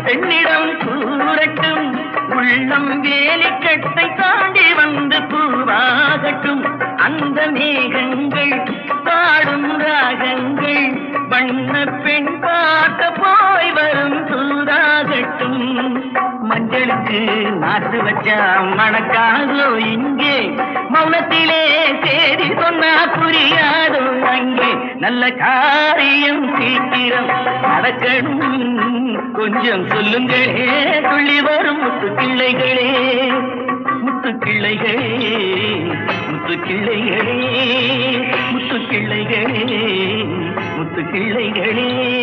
பெண்ணிடம் கூறட்டும், உள்ளம் வேலிக்கட்டை தாண்டி வந்து பூவாகட்டும். அந்த மேகங்கள் பாடும் ராகங்கள் வண்ண பெண் பார்க்க போய் வரும் சூதாகட்டும். மஞ்சளுக்கு நாட்டு வச்சா மணக்காதோ இங்கே, மௌனத்திலே சேதி சொன்னா புரியாதோ அங்கே. நல்ல காரியம் சீக்கிரம் நடக்கணும், கொஞ்சம் சொல்லுங்களே துள்ளி வரும் முத்து கிள்ளைகளே, முத்து கிள்ளைகளே, முத்து கிள்ளைகளே, முத்து கிள்ளைகளே, முத்து கிள்ளைகளே.